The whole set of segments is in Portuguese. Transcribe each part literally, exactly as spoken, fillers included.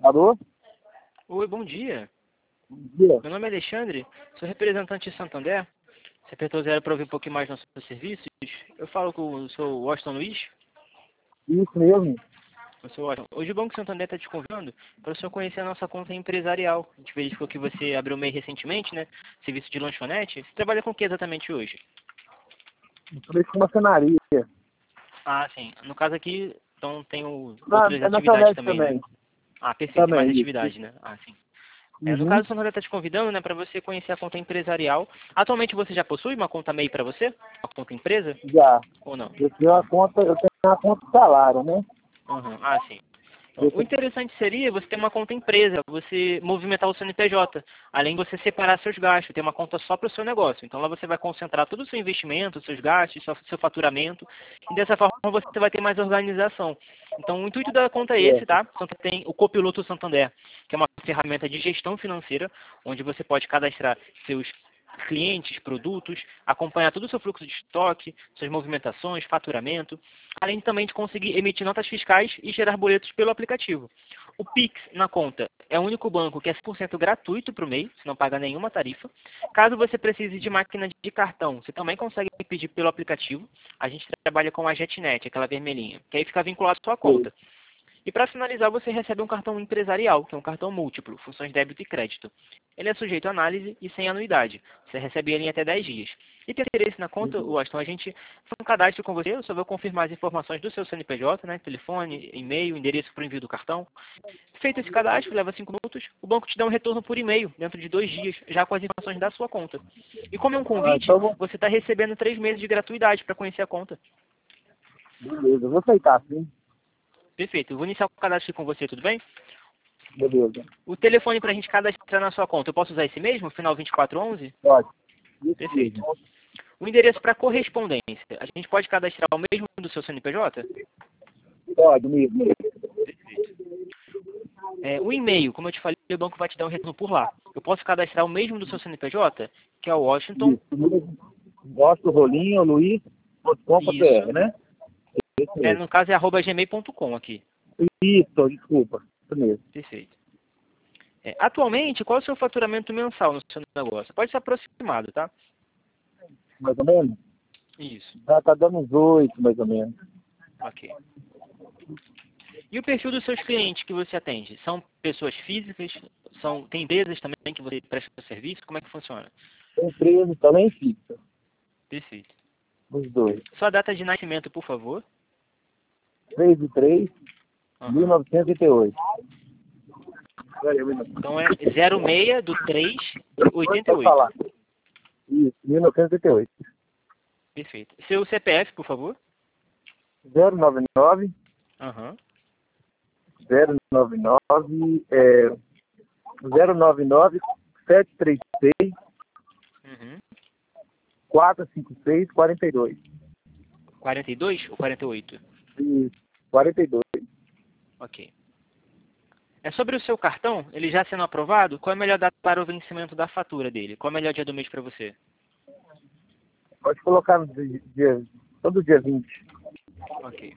Alô? Oi, bom dia. Bom dia. Meu nome é Alexandre, sou representante de Santander. Você apertou zero para ouvir um pouquinho mais dos nossos serviços. Eu falo com o seu Washington Luiz. Isso mesmo. Eu sou Washington. Hoje o Banco Santander está te convidando para o senhor conhecer a nossa conta empresarial. A gente verificou que você abriu o M E I recentemente, né? Serviço de lanchonete. Você trabalha com o que exatamente hoje? Eu trabalhei com maçonaria. Ah, sim. No caso aqui, então tem o, Na, outras é na atividades Celeste também, né? também. Ah, perfeito. Tem mais Também, isso. atividade, né? Ah, sim. É, no Uhum. caso, o Santander está te convidando, né, para você conhecer a conta empresarial. Atualmente você já possui uma conta M E I para você? Uma conta empresa? Já. Ou não? Eu tenho uma conta, eu tenho uma conta de salário, né? Uhum. Ah, sim. Então, Eu o tenho- interessante seria você ter uma conta empresa, você movimentar o C N P J, além de você separar seus gastos, ter uma conta só para o seu negócio. Então lá você vai concentrar todo o seu investimento, seus gastos, seu, seu faturamento, e dessa forma você vai ter mais organização. Então o intuito da conta é esse, Certo. tá? Então tem o Copiloto Santander, que é uma ferramenta de gestão financeira, onde você pode cadastrar seus clientes, produtos, acompanhar todo o seu fluxo de estoque, suas movimentações, faturamento, além também de conseguir emitir notas fiscais e gerar boletos pelo aplicativo. O Pix na conta é o único banco que é cem por cento gratuito para o M E I, você não paga nenhuma tarifa. Caso você precise de máquina de cartão, você também consegue pedir pelo aplicativo. A gente trabalha com a JetNet, aquela vermelhinha, que aí fica vinculado à sua Sei. conta. E para finalizar, você recebe um cartão empresarial, que é um cartão múltiplo, funções de débito e crédito. Ele é sujeito a análise e sem anuidade. Você recebe ele em até dez dias. E tem interesse na conta, Uhum. Washington, a gente faz um cadastro com você, eu só vou confirmar as informações do seu C N P J, né, telefone, e-mail, endereço para o envio do cartão. Feito esse cadastro, leva cinco minutos, o banco te dá um retorno por e-mail, dentro de dois dias, já com as informações da sua conta. E como é um Ah, convite, então, vou- você está recebendo três meses de gratuidade para conhecer a conta. beleza. Eu vou aceitar, sim. Perfeito, eu vou iniciar o cadastro com você, tudo bem? Beleza. O telefone para a gente cadastrar na sua conta, eu posso usar esse mesmo, final vinte e quatro onze? Pode. Isso Perfeito. mesmo. O endereço para correspondência, a gente pode cadastrar o mesmo do seu C N P J? Pode mesmo. Perfeito. É, o e-mail, como eu te falei, o banco vai te dar um retorno por lá. Eu posso cadastrar o mesmo do seu C N P J, que é o Washington, Isso mesmo. Gosto do rolinho, luiz ponto com ponto isso, br, né? Isso é, mesmo. no caso é arroba gmail ponto com aqui. Isso, desculpa. Isso mesmo. Perfeito. É, atualmente, qual é o seu faturamento mensal no seu negócio? Pode ser aproximado, tá? Mais ou menos? Isso, Já tá dando uns oito, mais ou menos. ok. E o perfil dos seus clientes que você atende? São pessoas físicas? São, tem empresas também que você presta serviço? Como é que funciona? Empresa também fixa. Perfeito. Os dois. Sua data de nascimento, por favor. três de três de mil Aham. novecentos e oitenta e oito. Então é zero seis do três de oitenta e Pode oito. falar. Isso, mil novecentos e oitenta e oito. Perfeito. Seu C P F, por favor. zero nove nove, Aham. zero nove nove, é, zero nove nove, sete três seis, Uhum. quatro cinco seis, quarenta e dois. quarenta e dois ou quarenta e oito? Isso, quarenta e dois. Ok. É sobre o seu cartão, ele já sendo aprovado, qual é a melhor data para o vencimento da fatura dele? Qual é o melhor dia do mês para você? Pode colocar no dia, dia- todo dia vinte. Ok.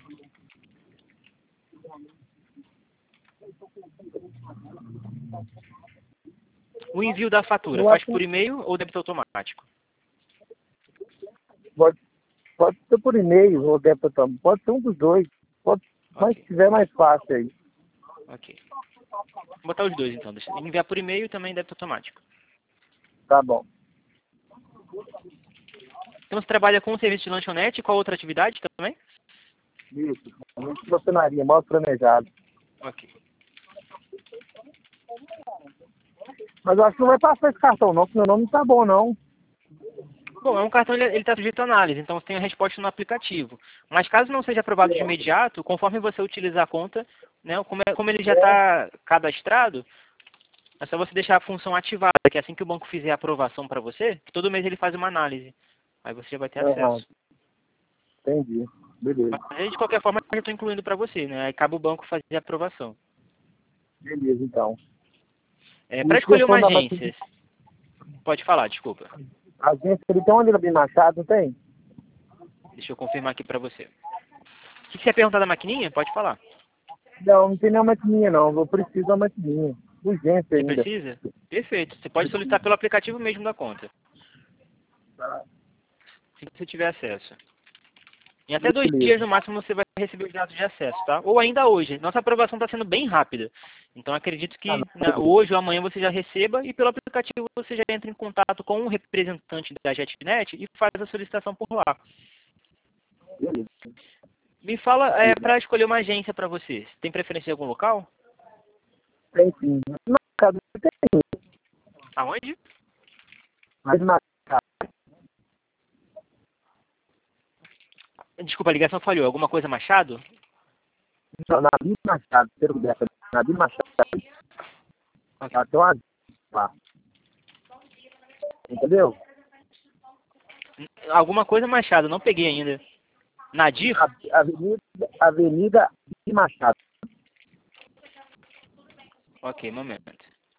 O envio da fatura, Eu faz acho por que e-mail ou débito automático? pode, pode ser por e-mail ou débito também. Pode ser um dos dois. Pode, mas se Ok, tiver mais fácil aí. ok. Vou botar os dois então. Deixa eu enviar por e-mail e também débito automático. Tá bom. Então você trabalha com o serviço de lanchonete e qual outra atividade também? Isso. Muito maçonaria, mal planejado. Ok. Mas eu acho que não vai passar esse cartão não, porque meu nome não tá bom não. Bom, é um cartão, ele está sujeito a análise, então você tem a resposta no aplicativo. Mas caso não seja aprovado de imediato, conforme você utilizar a conta, né, como, é- como ele já É. está cadastrado, é só você deixar a função ativada, que assim que o banco fizer a aprovação para você, que todo mês ele faz uma análise. Aí você já vai ter Aham, acesso. entendi. Beleza. Mas aí, de qualquer forma, eu estou incluindo para você, né? Aí cabe o banco fazer a aprovação. Beleza, então. É, E para o escolher uma telefone da maquininha, agência, pode falar, desculpa. a agência, ele tem onde ele Machado, não tem? Deixa eu confirmar aqui para você. O que que você ia perguntar da maquininha? Pode falar. Não, não tem nenhuma maquininha não. Eu preciso de uma maquininha. Urgência Você ainda. precisa? Perfeito. Você pode solicitar pelo aplicativo mesmo da conta, se você tiver acesso. Em até dois Beleza. dias no máximo você vai receber os dados de acesso, tá? Ou ainda hoje. Nossa aprovação está sendo bem rápida. Então acredito que Ah, né, hoje ou amanhã você já receba e pelo aplicativo você já entra em contato com um representante da JetNet e faz a solicitação por lá. beleza. Me fala é, para escolher uma agência para você. Você tem preferência em algum local? Tem sim. No mercado tem, Aonde? mas na Desculpa, a ligação falhou. Alguma coisa Machado? na Bim Machado, pelo dessa, na Bim Machado, Ok. até uma lá. Entendeu? Alguma coisa Machado, não peguei ainda. Nadir? A- Avenida, Avenida Bim Machado. Ok, momento.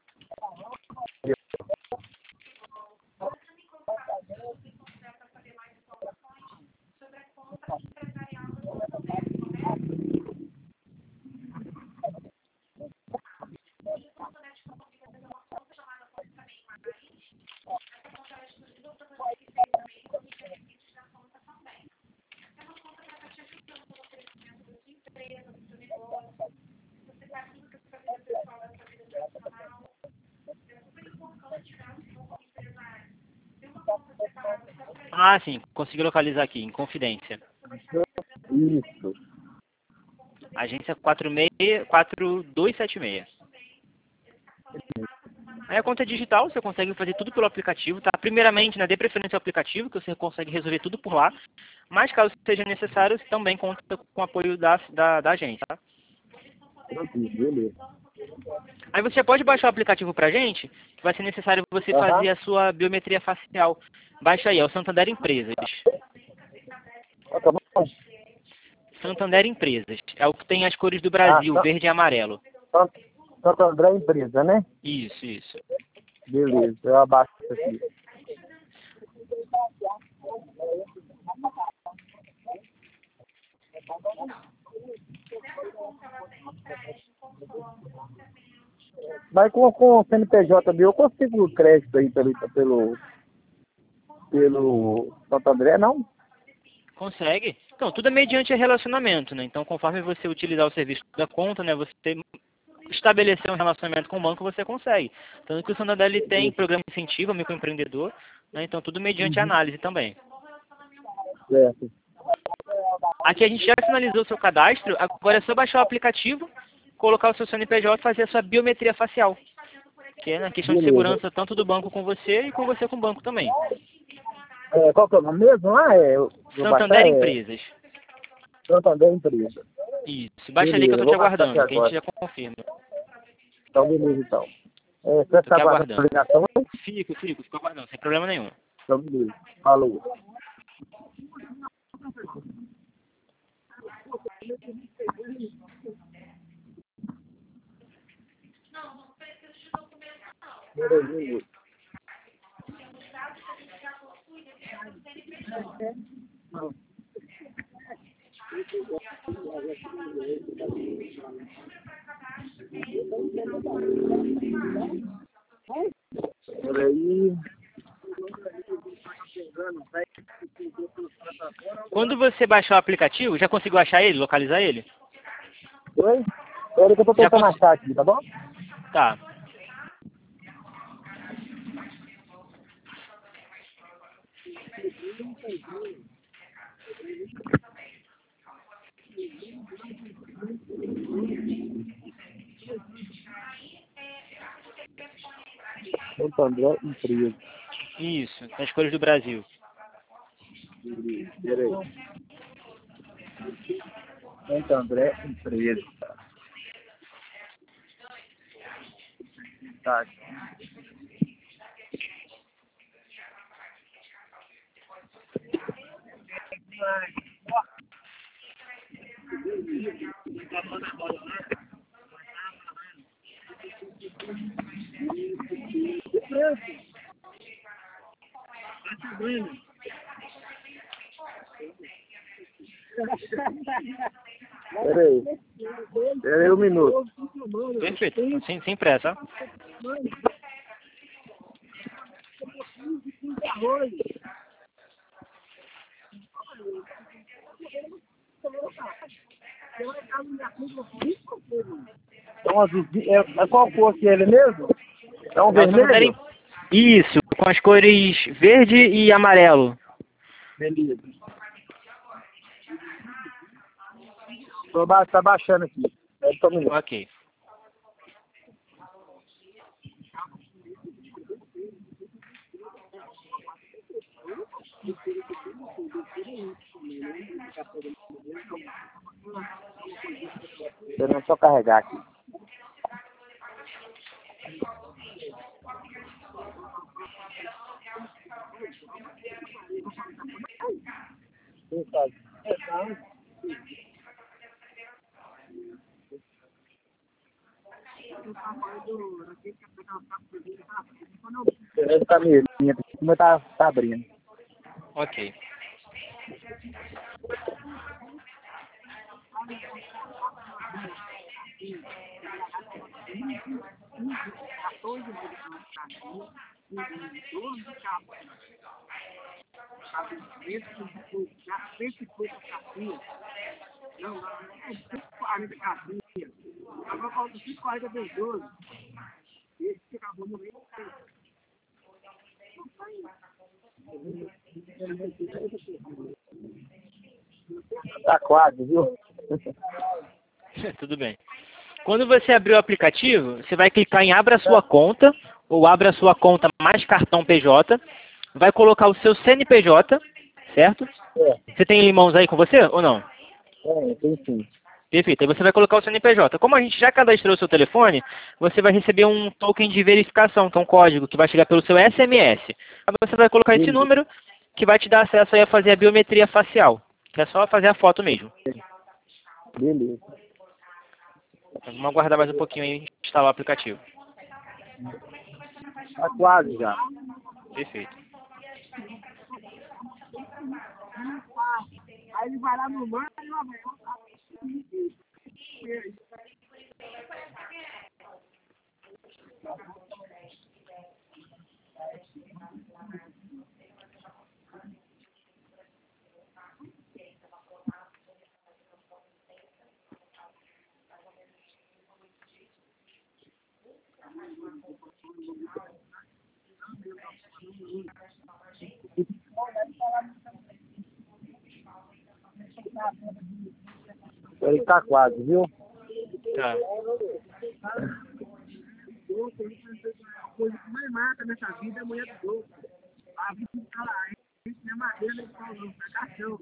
Ah, sim, consegui localizar aqui, em confidência. Isso. Agência quatro seis quatro dois sete seis. Aí a conta é digital, você consegue fazer tudo pelo aplicativo, tá? Primeiramente, né, dê preferência ao aplicativo, que você consegue resolver tudo por lá. Mas caso seja necessário, você também conta com o apoio da, da, da agência, tá? Beleza. Aí você já pode baixar o aplicativo pra gente, que vai ser necessário você Aham. fazer a sua biometria facial. Baixa aí, é o Santander Empresas. Ah, tá bom. Santander Empresas. É o que tem as cores do Ah, Brasil, Sa- verde e amarelo. Sa- Santo André Empresa, né? Isso, isso. Beleza, eu abaixo isso aqui. Mas com, com o C N P J meu, eu consigo o crédito aí pelo, pelo, pelo Santo André, não? Consegue. Então, tudo é mediante relacionamento, né? Então, conforme você utilizar o serviço da conta, né, você estabelecer um relacionamento com o banco, você consegue. Tanto que o Santander ele tem programa de incentivo ao microempreendedor, né? Então, tudo mediante Uhum. análise também. Certo. Aqui a gente já finalizou o seu cadastro, agora é só baixar o aplicativo, colocar o seu C N P J e fazer a sua biometria facial, que é na questão de Beleza. segurança tanto do banco com você e com você com o banco também. É, qual que é o nome mesmo lá? É, eu vou Santander baixar, é Empresas. Santo André Empresa. Isso. Baixa ali que eu Beleza, tô eu te vou baixar aqui aguardando, que a gente agora. já confirma. Então, beleza, então. É, você Tô está aqui aguardando a aguardando. ligação? Fico, fico, fico aguardando, sem problema nenhum. Então, beleza. Falou. Beleza. Peraí. Quando você baixar o aplicativo, já conseguiu achar ele, localizar ele? Oi? Peraí que eu tô Já tentando cons... achar aqui, tá bom? Tá. Santo André Empresa. Isso, nas cores do Brasil. Peraí. Santo André Empresa. Tá. Pera aí. Pera aí um minuto. Perfeito. Sem, sem pressa. Então, é, é qual cor que é ele mesmo? É um É o Santander vermelho? em- Isso, com as cores verde e amarelo. Beleza. Tô ba tá baixando aqui. É só um minuto. Ok. Esperando só carregar aqui. Esperando a caminhonete, como tá, tá abrindo. Ok. Tá quase, viu? Tudo bem. Quando você abrir o aplicativo, você vai clicar em Abra sua conta, ou Abra sua conta mais cartão P J, vai colocar o seu C N P J, certo? É, Você tem em mãos aí com você ou não? é, tem sim. Perfeito. Aí você vai colocar o C N P J. Como a gente já cadastrou o seu telefone, você vai receber um token de verificação, que é um código que vai chegar pelo seu S M S. Aí você vai colocar esse Beleza. número, que vai te dar acesso aí a fazer a biometria facial, que é só fazer a foto mesmo. Beleza. Vamos aguardar mais um pouquinho aí e instalar o aplicativo. Tá quase já. Perfeito. Aí ele vai lá no mar e lá vai. Ele tá quase, viu? Tá. A coisa que mais mata nessa vida é a mulher do outro. A vida do cara, a gente não é madeira, nem pau, não, é caixão.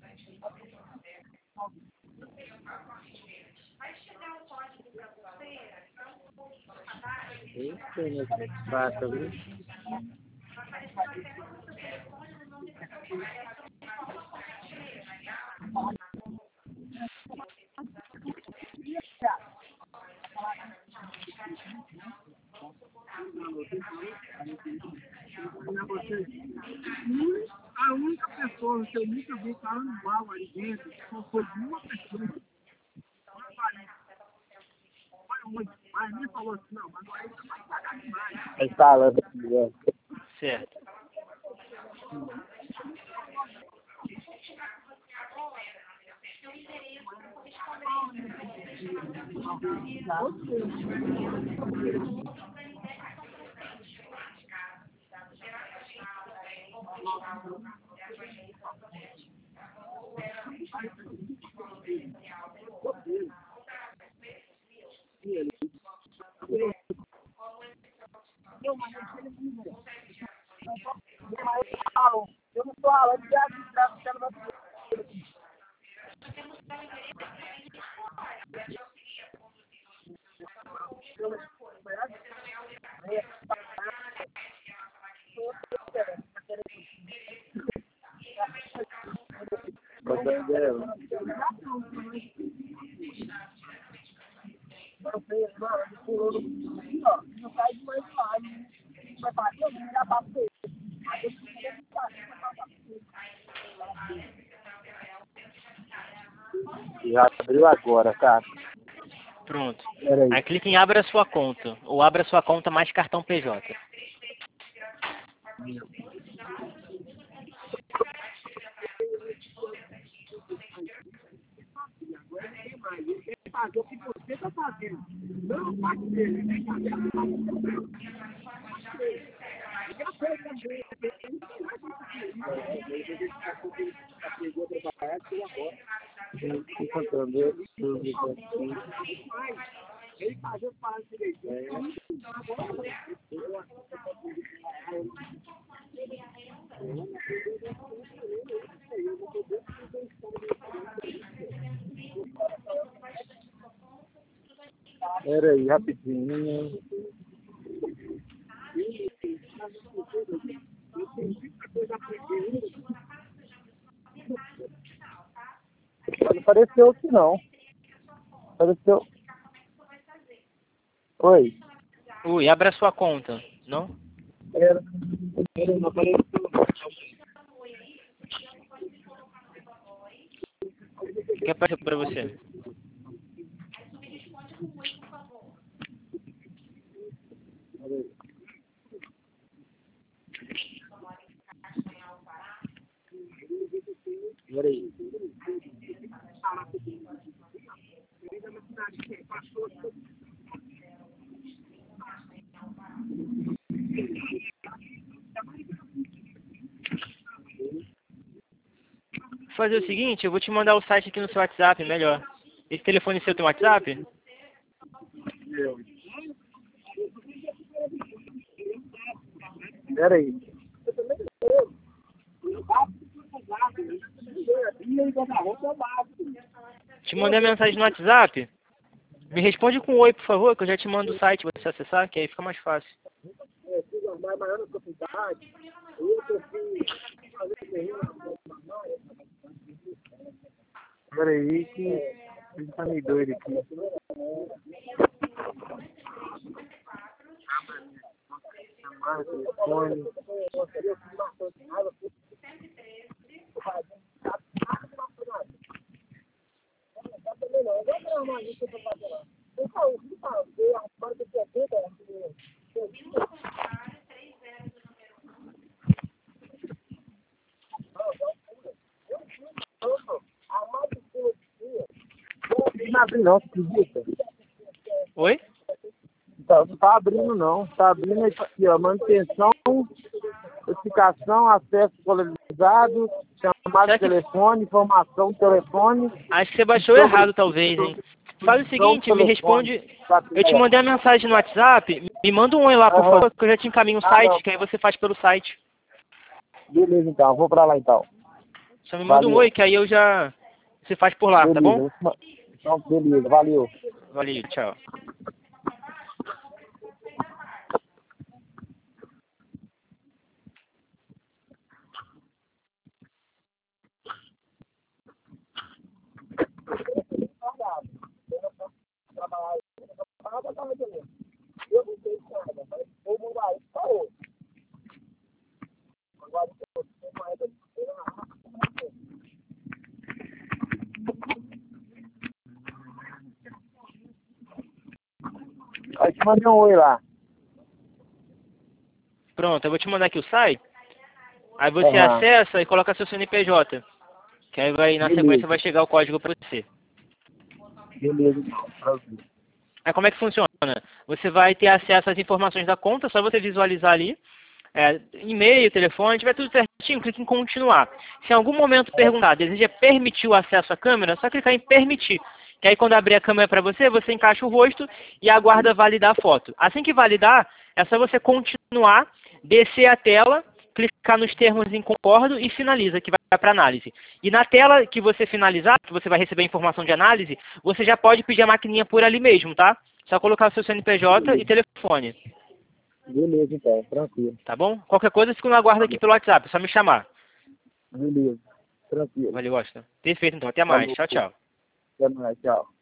Isso, né? Basta, viu? A única pessoa que eu nunca vi falando mal ali dentro só foi uma pessoa. Mas nem falou assim, não, mas aí você vai pagar demais. Ele falando aqui, ó. Certo. Eu não tô falando de administração. Já abriu agora, cara. Pronto. Peraí. Aí clica em abra sua conta. Ou abra sua conta mais cartão P J. Fazer o que você está fazendo. Não parte dele, tem que fazer a ele fazer o parado direitinho. Pera aí, rapidinho. Não apareceu aqui não. Apareceu. Oi. Ui, abra sua conta. Não? Era. Não apareceu. O que apareceu pra você? Peraí. Vou fazer o seguinte, eu vou te mandar o site aqui no seu WhatsApp, melhor. Esse telefone seu tem WhatsApp? Peraí. Te mandei a mensagem no WhatsApp. Me responde com oi, por favor, que eu já te mando o site pra você acessar, que aí fica mais fácil. Peraí que ele tá meio doido aqui. Telefone. Não abre não, você acredita? Oi? Tá, não tá abrindo não. Tá abrindo aqui, ó. Manutenção, notificação, acesso polarizado, chamada Será de que- telefone, informação do telefone. Acho que você baixou errado, talvez, hein? Faz o seguinte, me responde... Eu te mandei a mensagem no WhatsApp, me manda um oi lá, por Aham. favor, que eu já te encaminho o Ah, site, não. que aí você faz pelo site. Beleza, então. Vou pra lá, então. Só me manda um Valeu. oi, que aí eu já... Você faz por lá, tá bom? Beleza. Então, beleza. Valeu. Valeu, tchau. Aí te mandei um oi lá. Pronto, eu vou te mandar aqui o site. Aí você Aham. acessa e coloca seu C N P J. Que aí vai, na Beleza. sequência vai chegar o código pra você. Beleza, então. Aí como é que funciona? Você vai ter acesso às informações da conta, só você visualizar ali. É, e-mail, telefone, tiver tudo certinho, clique em continuar. Se em algum momento perguntar, deseja permitir o acesso à câmera, é só clicar em permitir. Que aí quando abrir a câmera para você, você encaixa o rosto e aguarda validar a foto. Assim que validar, é só você continuar, descer a tela, clicar nos termos em concordo e finaliza, que vai para análise. E na tela que você finalizar, que você vai receber a informação de análise, você já pode pedir a maquininha por ali mesmo, tá? Só colocar o seu C N P J e telefone. Beleza, então. Tranquilo. Tá bom? Qualquer coisa, fico no aguardo aqui pelo WhatsApp, é só me chamar. Beleza. Tranquilo. Valeu, Austin. Perfeito, então. Até mais. Falou. Tchau, tchau. Até mais. Tchau.